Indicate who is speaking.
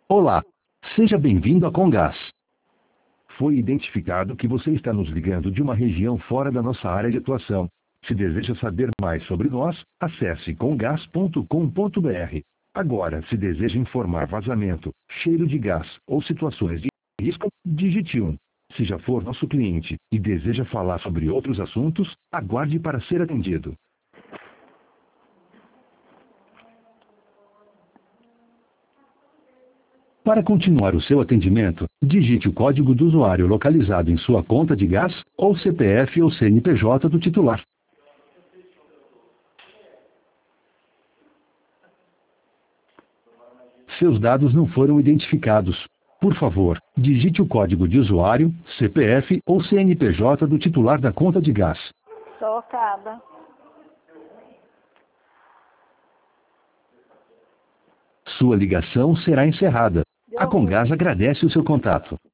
Speaker 1: Olá. Seja bem-vindo a Comgás. Foi identificado que você está nos ligando de uma região fora da nossa área de atuação. Se deseja saber mais sobre nós, acesse comgás.com.br. Agora, se deseja informar vazamento, cheiro de gás ou situações de risco, digite 1. Se já for nosso cliente e deseja falar sobre outros assuntos, aguarde para ser atendido. Para continuar o seu atendimento, digite o código do usuário localizado em sua conta de gás, ou CPF ou CNPJ do titular. Seus dados não foram identificados. Por favor, digite o código de usuário, CPF ou CNPJ do titular da conta de gás.
Speaker 2: Chocada.
Speaker 1: Sua ligação será encerrada. A Comgás agradece o seu contato.